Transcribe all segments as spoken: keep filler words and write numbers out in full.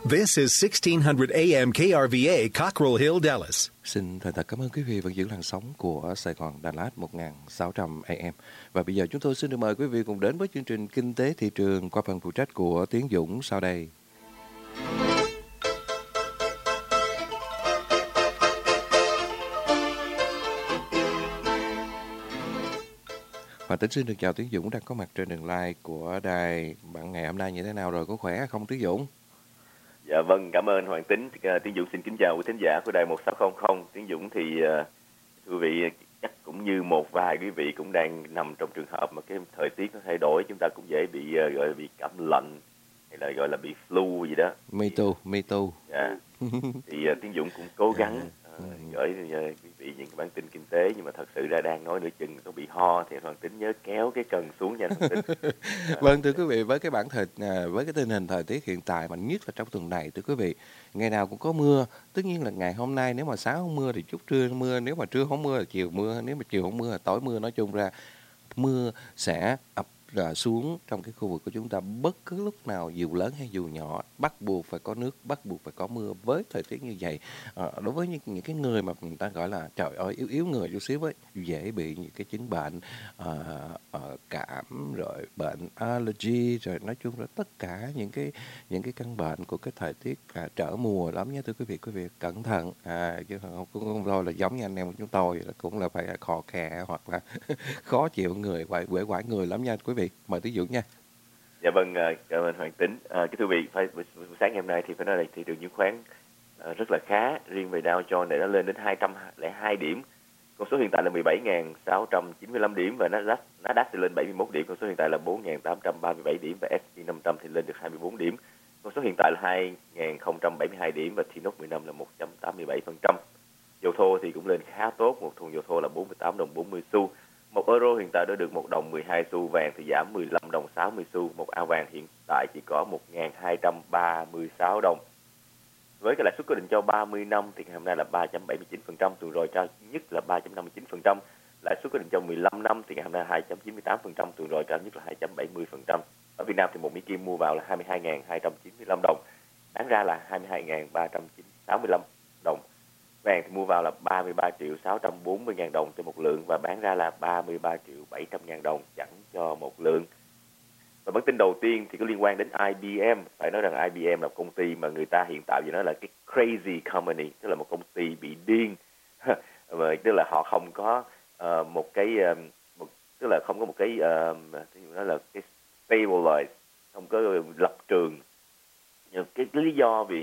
This is sixteen hundred A M K R V A, Cockrell Hill, Dallas. Xin thành thật cảm ơn quý vị vẫn giữ làn sóng của Sài Gòn Đà Lạt một nghìn sáu trăm A M. Và bây giờ chúng tôi xin được mời quý vị cùng đến với chương trình Kinh tế thị trường qua phần phụ trách của Tiến Dũng sau đây. Và Tính xin được chào Tiến Dũng đang có mặt trên đường live của đài. Bạn ngày hôm nay như thế nào rồi, có khỏe không Tiến Dũng? Dạ vâng, cảm ơn Hoàng Tính. Tiến Dũng xin kính chào quý thính giả của đài một sáu không không. Tiến Dũng thì quý vị chắc cũng như một vài quý vị cũng đang nằm trong trường hợp mà cái thời tiết nó thay đổi, chúng ta cũng dễ bị gọi là bị cảm lạnh hay là gọi là bị flu gì đó. Me too, me too. Dạ. Thì Tiến Dũng cũng cố gắng uh, gửi uh, quý vị những bản tin kinh tế, nhưng mà thật sự ra đang nói nửa chừng nó bị ho thì Hoàng Tính nhớ kéo cái cần xuống nha Hoàng Tính. uh, vâng thưa quý vị, với cái bản thời với cái tình hình thời tiết hiện tại mà nhất là trong tuần này thưa quý vị, ngày nào cũng có mưa. Tất nhiên là ngày hôm nay nếu mà sáng không mưa thì chút trưa mưa, nếu mà trưa không mưa thì chiều mưa, nếu mà chiều không mưa thì tối mưa. Nói chung ra mưa sẽ ập ra xuống trong cái khu vực của chúng ta bất cứ lúc nào, dù lớn hay dù nhỏ, bắt buộc phải có nước, bắt buộc phải có mưa. Với thời tiết như vậy, à, đối với những, những cái người mà người ta gọi là trời ơi yếu yếu người chút xíu ấy, dễ bị những cái chứng bệnh à, à, cảm, rồi bệnh allergy, rồi nói chung là tất cả những cái những cái căn bệnh của cái thời tiết à, trở mùa lắm nha thưa quý vị. Quý vị cẩn thận, à, chứ không không thôi là giống như anh em của chúng tôi là cũng là phải khò khè hoặc là khó chịu người, quậy quậy quải người lắm nha quý vị. Mời Tiến Dũng nha. Dạ vâng, cảm ơn Hoàng Tính. À, cái thưa quý vị, phải sáng ngày hôm nay thì phải nói là thị trường chứng khoán à, rất là khá. Riêng về Dow Jones này nó lên đến hai trăm lẻ hai điểm, con số hiện tại là mười bảy nghìn sáu trăm chín mươi lăm điểm, và Nasdaq Nasdaq thì lên bảy mươi mốt điểm, con số hiện tại là bốn nghìn tám trăm ba mươi bảy điểm, và ét and pê năm trăm thì lên được hai mươi bốn điểm, con số hiện tại là hai nghìn không trăm bảy mươi hai điểm, và T-Nox mười lăm là một phẩy tám mươi bảy phần trăm. Dầu thô thì cũng lên khá tốt, một thùng dầu thô là bốn mươi tám đồng bốn mươi xu. Một euro hiện tại đã được một đồng mười hai xu, vàng thì giảm mười lăm đồng sáu mươi xu. Một ao vàng hiện tại chỉ có một nghìn hai trăm ba mươi sáu đồng. Với cái lãi suất cố định cho ba mươi năm thì ngày hôm nay là ba phẩy bảy mươi chín phần trăm, tuần rồi cao nhất là ba phẩy năm mươi chín phần trăm. Lãi suất cố định cho mười lăm năm thì ngày hôm nay hai phẩy chín mươi tám phần trăm, tuần rồi cao nhất là hai phẩy bảy mươi phần trăm. Ở Việt Nam thì một Mỹ Kim mua vào là hai mươi hai nghìn hai trăm chín mươi lăm đồng, bán ra là hai mươi hai nghìn ba trăm sáu mươi lăm đồng. Vàng thì mua vào là ba mươi ba triệu sáu trăm bốn mươi ngàn đồng cho một lượng, và bán ra là ba mươi ba triệu bảy trăm ngàn đồng chẳng cho một lượng. Và bản tin đầu tiên thì có liên quan đến I B M. Phải nói rằng I B M là công ty mà người ta hiện tại giờ nói là cái crazy company, tức là một công ty bị điên. Tức là họ không có uh, một cái uh, một, tức là không có một cái uh, nói là cái stabilize, không có lập trường. Nhưng cái, cái lý do vì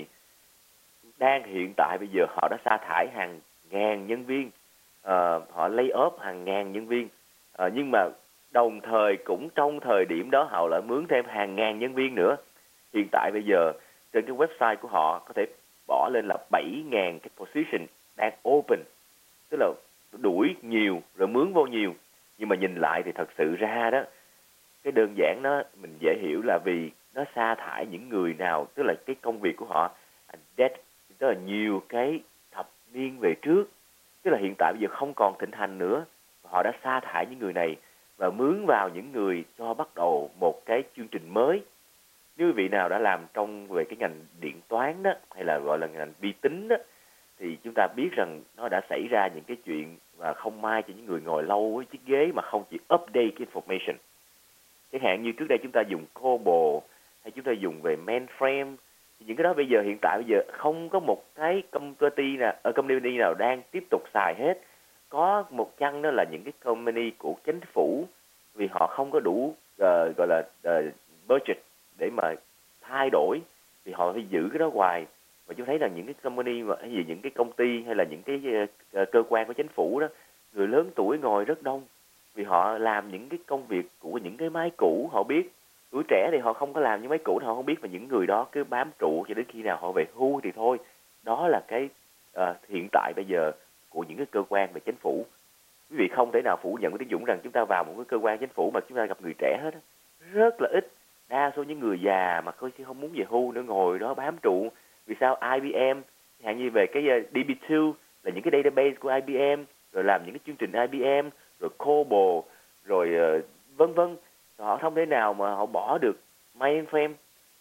đang hiện tại bây giờ họ đã sa thải hàng ngàn nhân viên, uh, họ lay off hàng ngàn nhân viên, uh, nhưng mà đồng thời cũng trong thời điểm đó họ lại mướn thêm hàng ngàn nhân viên nữa. Hiện tại bây giờ trên cái website của họ có thể bỏ lên là bảy nghìn cái position đang open, tức là đuổi nhiều rồi mướn vô nhiều. Nhưng mà nhìn lại thì thật sự ra đó, cái đơn giản nó mình dễ hiểu là vì nó sa thải những người nào, tức là cái công việc của họ dead, tức là nhiều cái thập niên về trước, tức là hiện tại bây giờ không còn thịnh hành nữa. Họ đã sa thải những người này và mướn vào những người cho bắt đầu một cái chương trình mới. Nếu quý vị nào đã làm trong về cái ngành điện toán đó, hay là gọi là ngành vi tính đó, thì chúng ta biết rằng nó đã xảy ra những cái chuyện mà không may cho những người ngồi lâu với chiếc ghế mà không chỉ update cái information. Chẳng hạn như trước đây chúng ta dùng COBOL hay chúng ta dùng về mainframe, thì những cái đó bây giờ hiện tại bây giờ không có một cái công ty nào, ở company nào đang tiếp tục xài hết. Có một chăng đó là những cái company của chính phủ, vì họ không có đủ uh, gọi là uh, budget để mà thay đổi, thì họ phải giữ cái đó hoài. Và chúng thấy rằng những cái company mà hay gì những cái công ty hay là những cái uh, cơ quan của chính phủ đó, người lớn tuổi ngồi rất đông, vì họ làm những cái công việc của những cái máy cũ. Họ biết tuổi trẻ thì họ không có làm những máy cũ, họ không biết, mà những người đó cứ bám trụ cho đến khi nào họ về hưu thì thôi. Đó là cái uh, hiện tại bây giờ của những cái cơ quan về chính phủ. Quý vị không thể nào phủ nhận với Tiến Dũng rằng chúng ta vào một cái cơ quan chính phủ mà chúng ta gặp người trẻ hết, rất là ít. Đa số những người già mà không không muốn về hưu nữa ngồi đó bám trụ. Vì sao? I B M, hạn như về cái D B hai là những cái database của I B M, rồi làm những cái chương trình I B M, rồi COBOL, rồi uh, vân vân. Họ không thể nào mà họ bỏ được mainframe.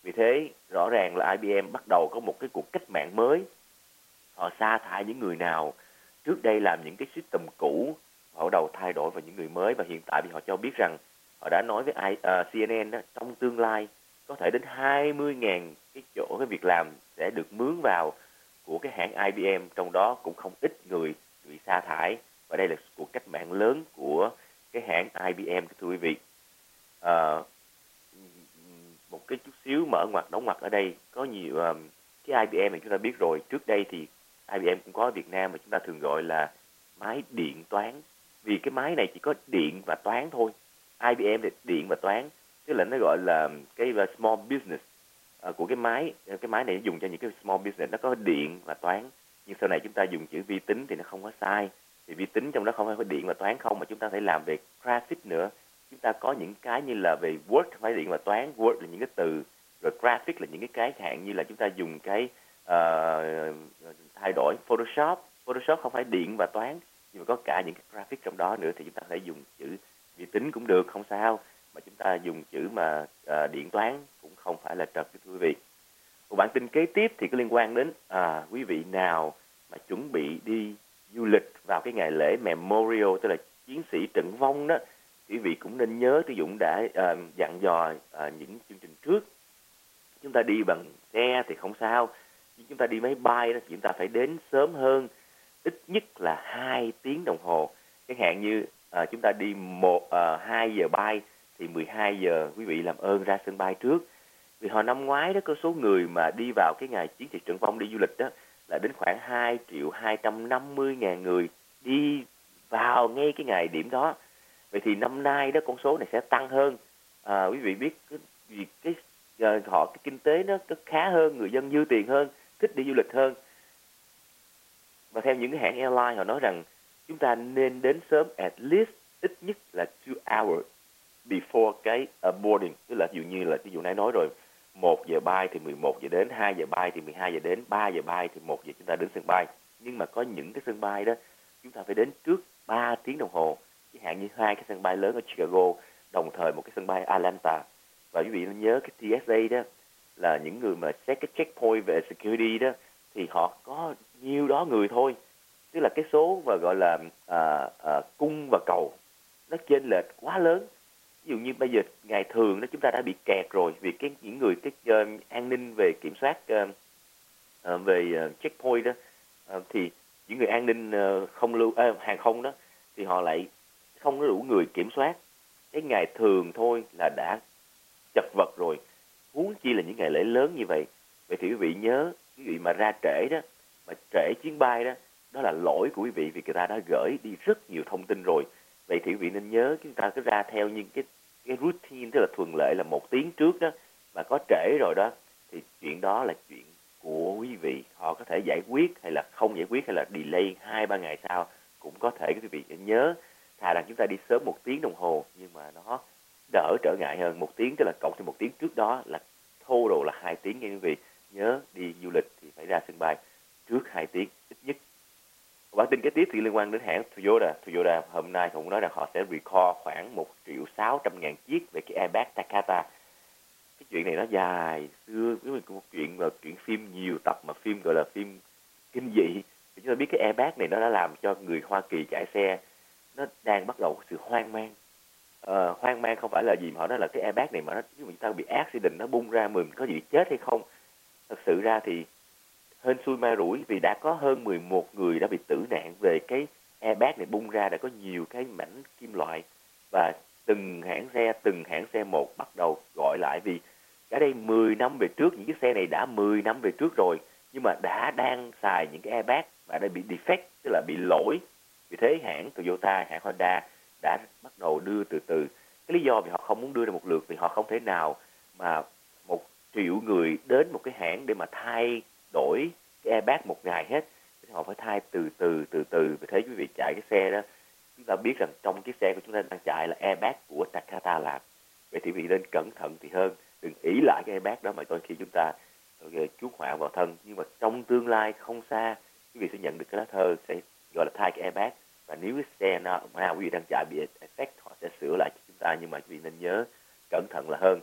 Vì thế rõ ràng là i bê em bắt đầu có một cái cuộc cách mạng mới. Họ sa thải những người nào trước đây làm những cái system cũ, họ bắt đầu thay đổi vào những người mới. Và hiện tại thì họ cho biết rằng họ đã nói với I, uh, xê en en đó, trong tương lai có thể đến hai mươi nghìn cái chỗ cái việc làm sẽ được mướn vào của cái hãng i bê em, trong đó cũng không ít người bị sa thải. Và đây là cuộc cách mạng lớn của cái hãng i bê em, thưa quý vị. À, một cái chút xíu mở ngoặt đóng ngoặt ở đây, có nhiều um, cái i bê em này chúng ta biết rồi. Trước đây thì i bê em cũng có ở Việt Nam mà chúng ta thường gọi là máy điện toán, vì cái máy này chỉ có điện và toán thôi. i bê em là điện và toán, tức là nó gọi là cái small business uh, của cái máy. Cái máy này dùng cho những cái small business, nó có điện và toán. Nhưng sau này chúng ta dùng chữ vi tính thì nó không có sai, thì vi tính trong đó không phải có điện và toán không, mà chúng ta phải làm về graphic nữa. Chúng ta có những cái như là về Word phải điện và toán, Word là những cái từ, rồi graphic là những cái cái hạn như là chúng ta dùng cái uh, thay đổi Photoshop. Photoshop không phải điện và toán, nhưng mà có cả những cái graphic trong đó nữa, thì chúng ta phải dùng chữ vi tính cũng được, không sao. Mà chúng ta dùng chữ mà uh, điện toán cũng không phải là trật, thưa quý vị. Một bản tin kế tiếp thì có liên quan đến à, quý vị nào mà chuẩn bị đi du lịch vào cái ngày lễ Memorial, tức là chiến sĩ trận vong đó, quý vị cũng nên nhớ, Tư Dũng đã uh, dặn dò uh, những chương trình trước. Chúng ta đi bằng xe thì không sao, nhưng chúng ta đi máy bay đó, chúng ta phải đến sớm hơn, ít nhất là hai tiếng đồng hồ. Chẳng hạn như uh, chúng ta đi một uh, hai giờ bay thì mười hai giờ quý vị làm ơn ra sân bay trước. Vì hồi năm ngoái đó có số người mà đi vào cái ngày chiến sĩ trận vong đi du lịch đó là đến khoảng hai triệu hai trăm năm mươi ngàn người đi vào ngay cái ngày điểm đó. Vậy thì năm nay đó con số này sẽ tăng hơn. À, quý vị biết cái, vì cái uh, họ cái kinh tế nó khá hơn, người dân dư tiền hơn, thích đi du lịch hơn. Và theo những cái hãng airline họ nói rằng chúng ta nên đến sớm at least ít nhất là two hours before cái uh, boarding, tức là ví dụ như là ví dụ nãy nói rồi, một giờ bay thì mười một giờ đến, hai giờ bay thì mười hai giờ đến, ba giờ bay thì một giờ chúng ta đến sân bay. Nhưng mà có những cái sân bay đó chúng ta phải đến trước ba tiếng đồng hồ, chẳng hạn như hai cái sân bay lớn ở Chicago, đồng thời một cái sân bay Atlanta. Và quý vị nên nhớ cái tê ét a đó là những người mà check cái checkpoint về security đó thì họ có nhiêu đó người thôi, tức là cái số mà gọi là à, à, cung và cầu nó chênh lệch quá lớn. Ví dụ như bây giờ ngày thường đó chúng ta đã bị kẹt rồi vì cái những người cái uh, an ninh về kiểm soát uh, uh, về uh, checkpoint đó, uh, thì những người an ninh uh, không lưu uh, hàng không đó thì họ lại không có đủ người kiểm soát. Cái ngày thường thôi là đã chật vật rồi, huống chi là những ngày lễ lớn như vậy. Vậy thì quý vị nhớ, quý vị mà ra trễ đó, mà trễ chuyến bay đó, đó là lỗi của quý vị vì người ta đã gửi đi rất nhiều thông tin rồi. Vậy thì quý vị nên nhớ chúng ta cứ ra theo những cái cái routine, tức là thường lệ là một tiếng trước đó, mà có trễ rồi đó thì chuyện đó là chuyện của quý vị. Họ có thể giải quyết hay là không giải quyết hay là delay hai ba ngày sau cũng có thể. Quý vị nhớ thà rằng chúng ta đi sớm một tiếng đồng hồ nhưng mà nó đỡ trở ngại hơn. Một tiếng tức là cộng thêm một tiếng trước đó là total là hai tiếng nha quý vị. Nhớ đi du lịch thì phải ra sân bay trước hai tiếng ít nhất. Bản tin kế tiếp thì liên quan đến hãng Toyota. Toyota hôm nay cũng nói rằng họ sẽ recall khoảng một triệu sáu trăm ngàn chiếc về cái airbag Takata. Cái chuyện này nó dài xưa, cái một chuyện là chuyện phim nhiều tập mà phim gọi là phim kinh dị. Thì chúng ta biết cái airbag này nó đã làm cho người Hoa Kỳ chạy xe nó đang bắt đầu sự hoang mang. Ờ, hoang mang không phải là gì mà họ nói là cái airbag này mà nó nếu mà chúng ta bị accident nó bung ra mình có gì chết hay không. Thật sự ra thì hên xui ma rủi vì đã có hơn mười một người đã bị tử nạn về cái airbag này bung ra, đã có nhiều cái mảnh kim loại và từng hãng xe từng hãng xe một bắt đầu gọi lại vì cả đây mười năm về trước, những cái xe này đã mười năm về trước rồi nhưng mà đã đang xài những cái airbag và đã bị defect, tức là bị lỗi. Vì thế hãng Toyota, hãng Honda đã bắt đầu đưa từ từ. Cái lý do vì họ không muốn đưa ra một lượt vì họ không thể nào mà một triệu người đến một cái hãng để mà thay đổi cái airbag một ngày hết. Họ phải thay từ từ từ từ. Vì thế quý vị chạy cái xe đó, chúng ta biết rằng trong cái xe của chúng ta đang chạy là airbag của Takata làm. Vậy thì quý vị nên cẩn thận thì hơn, đừng ý lại cái airbag đó mà đôi khi chúng ta okay, chuốc họa vào thân. Nhưng mà trong tương lai không xa, quý vị sẽ nhận được cái lá thơ sẽ gọi là thay cái airbag. Và nếu cái xe nào mà quý vị đang chạy bị effect, họ sẽ sửa lại cho chúng ta. Nhưng mà quý vị nên nhớ cẩn thận là hơn.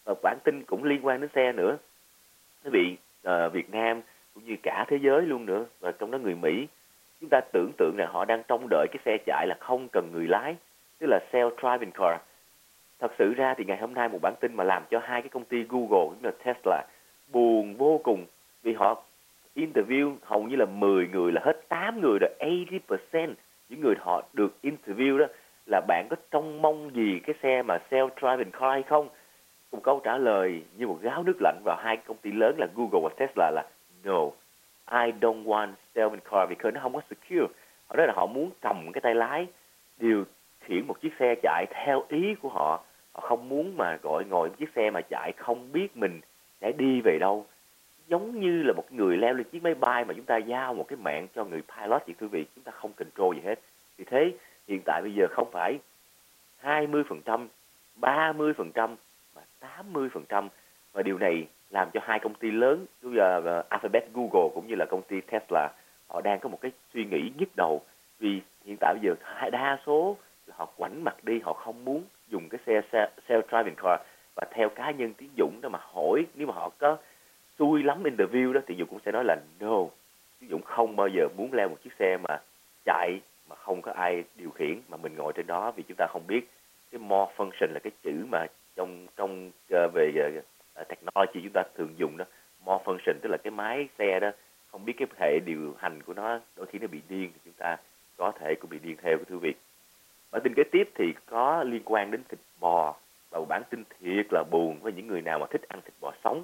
Và bản tin cũng liên quan đến xe nữa. Quý vị, uh, Việt Nam cũng như cả thế giới luôn nữa, và trong đó người Mỹ, chúng ta tưởng tượng là họ đang trông đợi cái xe chạy là không cần người lái, tức là self-driving car. Thật sự ra thì ngày hôm nay một bản tin mà làm cho hai cái công ty Google cũng là Tesla buồn vô cùng, vì họ interview hầu như là mười người là hết tám người rồi, tám mươi phần trăm những người họ được interview đó là bạn có trông mong gì cái xe mà self-driving car hay không? Một câu trả lời như một gáo nước lạnh vào hai công ty lớn là Google và Tesla là no, I don't want self-driving car, vì nó không có secure. Họ nói là họ muốn cầm cái tay lái, điều khiển một chiếc xe chạy theo ý của họ. Họ không muốn mà gọi ngồi một chiếc xe mà chạy không biết mình sẽ đi về đâu. Giống như là một người leo lên chiếc máy bay mà chúng ta giao một cái mạng cho người pilot, chị quý vị, chúng ta không control gì hết. Vì thế hiện tại bây giờ không phải hai mươi phần trăm, ba mươi phần trăm mà tám mươi phần trăm, và điều này làm cho hai công ty lớn như là Alphabet, Google cũng như là công ty Tesla họ đang có một cái suy nghĩ nhức đầu, vì hiện tại bây giờ đa số là họ quảnh mặt đi, họ không muốn dùng cái xe self-driving car. Và theo cá nhân Tiến Dũng đó mà hỏi, nếu mà họ có xui lắm interview đó thì Dũng cũng sẽ nói là no, Tiến Dũng không bao giờ muốn leo một chiếc xe mà chạy mà không có ai điều khiển mà mình ngồi trên đó, vì chúng ta không biết cái more function là cái chữ mà trong trong uh, về uh, technology chúng ta thường dùng đó. More function tức là cái máy xe đó không biết cái hệ điều hành của nó, đôi khi nó bị điên thì chúng ta có thể cũng bị điên theo, cái thưa quý vị. Bản tin kế tiếp thì có liên quan đến thịt bò, và một bản tin thiệt là buồn với những người nào mà thích ăn thịt bò sống.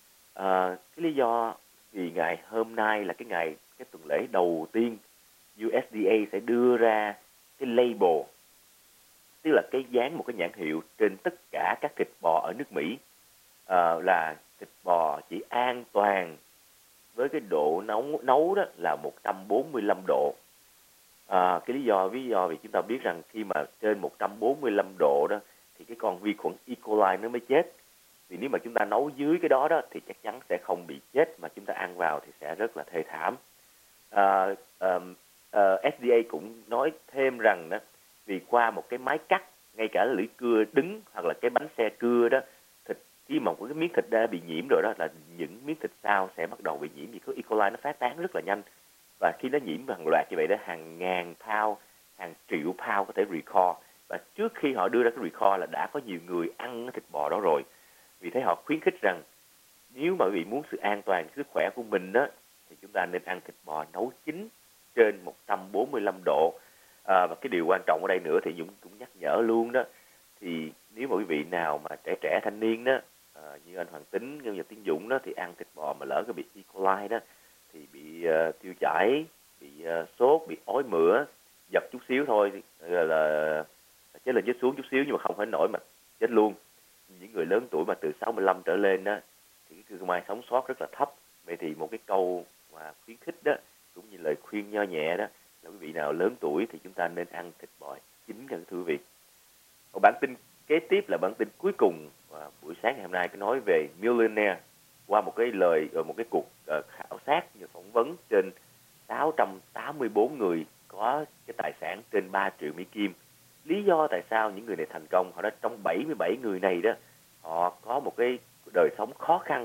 À, cái lý do vì ngày hôm nay là cái ngày cái tuần lễ đầu tiên u ét đê a sẽ đưa ra cái label, tức là cái dán một cái nhãn hiệu trên tất cả các thịt bò ở nước Mỹ, à, là thịt bò chỉ an toàn với cái độ nấu nấu đó là một trăm bốn mươi lăm độ. À, cái lý do ví do vì chúng ta biết rằng khi mà trên một trăm bốn mươi lăm độ đó thì cái con vi khuẩn E. coli nó mới chết. Vì nếu mà chúng ta nấu dưới cái đó đó thì chắc chắn sẽ không bị chết, mà chúng ta ăn vào thì sẽ rất là thê thảm. À, um, uh, ép đê a cũng nói thêm rằng đó, vì qua một cái máy cắt, ngay cả lưỡi cưa đứng hoặc là cái bánh xe cưa đó, thịt khi mà cái miếng thịt đã bị nhiễm rồi đó là những miếng thịt sau sẽ bắt đầu bị nhiễm, vì có E. coli nó phát tán rất là nhanh. Và khi nó nhiễm hàng loạt như vậy đó, hàng ngàn pound, hàng triệu pound có thể recall. Và trước khi họ đưa ra cái recall là đã có nhiều người ăn cái thịt bò đó rồi. Vì thế họ khuyến khích rằng nếu mà quý vị muốn sự an toàn sức khỏe của mình đó, thì chúng ta nên ăn thịt bò nấu chín trên một trăm bốn mươi lăm độ. À, và cái điều quan trọng ở đây nữa thì Dũng cũng nhắc nhở luôn đó, thì nếu mà quý vị nào mà trẻ trẻ thanh niên đó, à, như anh Hoàng Tính, như Tiến Dũng đó, thì ăn thịt bò mà lỡ có bị E. coli đó thì bị uh, tiêu chảy, bị uh, sốt, bị ói mửa, giật chút xíu thôi là, là chết lên chết xuống chút xíu nhưng mà không phải nổi mà chết luôn. Những người lớn tuổi mà từ sáu mươi lăm trở lên đó thì cái cơ may sống sót rất là thấp. Vậy thì một cái câu mà khuyến khích đó cũng như lời khuyên nho nhẹ đó là quý vị nào lớn tuổi thì chúng ta nên ăn thịt bò chín, thưa quý vị. Một bản tin kế tiếp là bản tin cuối cùng và buổi sáng ngày hôm nay có nói về Millionaire, qua một cái lời ở một cái cuộc uh, khảo sát như phỏng vấn trên sáu trăm tám mươi bốn người có cái tài sản trên ba triệu Mỹ Kim. Lý do tại sao những người này thành công, họ đã trong bảy mươi bảy người này đó, họ có một cái đời sống khó khăn.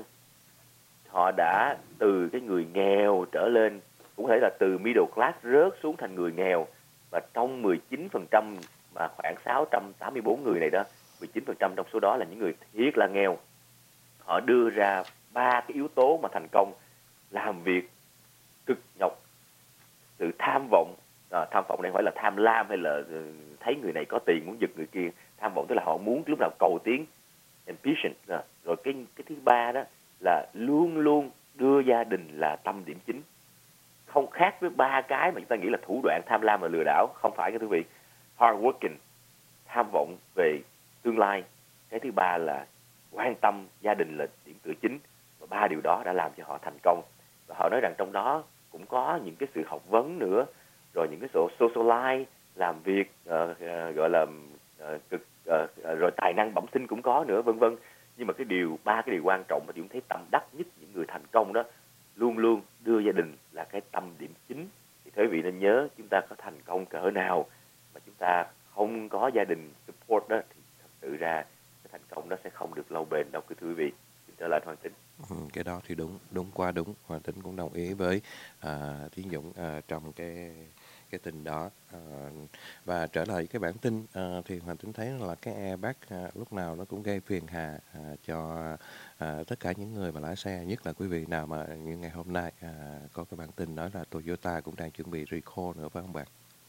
Họ đã từ cái người nghèo trở lên, cũng thể là từ middle class rớt xuống thành người nghèo. Và trong mười chín phần trăm mà khoảng sáu trăm tám mươi bốn người này đó, mười chín phần trăm trong số đó là những người thiệt là nghèo. Họ đưa ra ba cái yếu tố mà thành công: làm việc cực nhọc, sự tham vọng. À, tham vọng này phải là tham lam hay là thấy người này có tiền muốn giật người kia. Tham vọng tức là họ muốn lúc nào cầu tiến, ambition. À, rồi cái cái thứ ba đó là luôn luôn đưa gia đình là tâm điểm chính. Không khác với ba cái mà chúng ta nghĩ là thủ đoạn tham lam và lừa đảo, không phải các quý vị. Hard working, tham vọng về tương lai. Cái thứ ba là quan tâm gia đình là điểm tựa chính. Và ba điều đó đã làm cho họ thành công. Và họ nói rằng trong đó cũng có những cái sự học vấn nữa, rồi những cái số social life, làm việc uh, uh, gọi là uh, cực uh, rồi tài năng bẩm sinh cũng có nữa, vân vân. Nhưng mà cái điều ba cái điều quan trọng mà chúng thấy tâm đắc nhất những người thành công đó, luôn luôn đưa gia đình là cái tâm điểm chính. Thì quý vị nên nhớ, chúng ta có thành công cỡ nào mà chúng ta không có gia đình support đó thì thật sự ra cái thành công nó sẽ không được lâu bền đâu quý quý vị. Xin trở lại Hoàng Tín. Ừ, cái đó thì đúng đúng qua đúng, Hoàng Tín cũng đồng ý với à, Tiến Dũng à, trong cái cái tin đó. À, và trở lại cái bản tin à, thì Hoàng Tín thấy là cái airbag à, lúc nào nó cũng gây phiền hà à, cho à, tất cả những người mà lái xe, nhất là quý vị nào mà như ngày hôm nay à, có cái bản tin nói là Toyota cũng đang chuẩn bị recall nữa phải không bạn?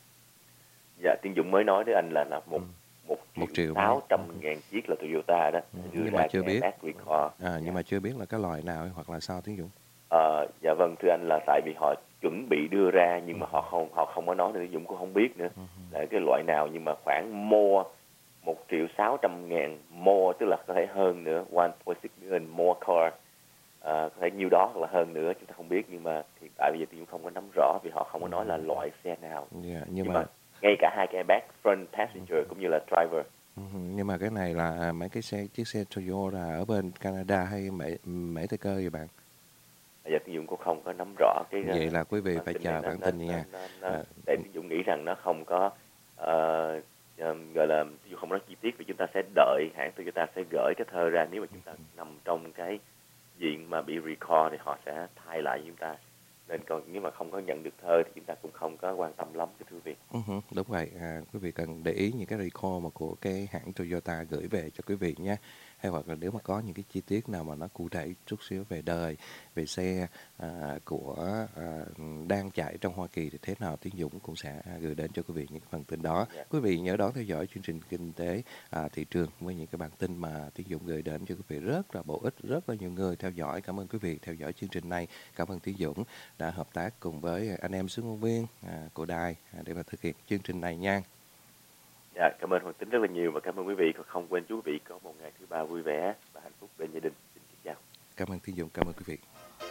Dạ, Tiến Dũng mới nói với anh là là một Ừ. một Một triệu triệu mấy. sáu trăm ngàn chiếc là Toyota đó Ừ, đưa nhưng mà ra chưa cái biết airbag recall. à, nhưng Dạ. mà chưa biết là cái loại nào hay hoặc là sao Tiến Dũng? Ờ, dạ vâng thưa anh, là tại vì họ chuẩn bị đưa ra nhưng mà Ừ. họ không họ không có nói nên Dũng cũng không biết nữa Ừ. là cái loại nào, nhưng mà khoảng more một triệu sáu trăm ngàn more, tức là có thể hơn nữa, one point six million more car, à, có thể nhiêu đó hoặc là hơn nữa chúng ta không biết, nhưng mà hiện tại bây giờ thì Dũng không có nắm rõ vì họ không có nói là loại xe nào. Yeah, nhưng Nhưng mà mà ngay cả hai cái airbag front passenger cũng như là driver. ừ, nhưng mà cái này là mấy cái xe chiếc xe Toyota ở bên Canada hay Mỹ Mỹ Tây cơ vậy bạn? Bây giờ Tiến Dũng cũng không có nắm rõ cái, uh, Vậy là quý cái vị bản phải tin này, chờ nó bản nó tin nó nha. nó, nó À, để Tiến Dũng nghĩ rằng nó không có uh, um, gọi là Tiến Dũng không nói chi tiết, vì chúng ta sẽ đợi hãng Toyota sẽ gửi cái thơ ra, nếu mà chúng ta nằm trong cái diện mà bị recall thì họ sẽ thay lại chúng ta, nên còn nếu mà không có nhận được thơ thì chúng ta cũng không có quan tâm lắm cái thưa vị. uh-huh, đúng vậy, à, quý vị cần để ý những cái recall mà của cái hãng Toyota gửi về cho quý vị nhé. Hay hoặc là nếu mà có những cái chi tiết nào mà nó cụ thể chút xíu về đời, về xe à, của à, đang chạy trong Hoa Kỳ thì thế nào, Tiến Dũng cũng sẽ gửi đến cho quý vị những cái phần tin đó. Yeah. Quý vị nhớ đón theo dõi chương trình Kinh tế à, thị trường với những cái bản tin mà Tiến Dũng gửi đến cho quý vị rất là bổ ích, rất là nhiều người theo dõi. Cảm ơn quý vị theo dõi chương trình này. Cảm ơn Tiến Dũng đã hợp tác cùng với anh em xướng ngôn viên à, của đài à, để mà thực hiện chương trình này nha. Dạ, cảm ơn Hoàng Tín rất là nhiều và cảm ơn quý vị, và không quên chú quý vị có một ngày thứ ba vui vẻ và hạnh phúc bên gia đình. Xin chào. Cảm ơn Tiến Dũng, cảm ơn quý vị.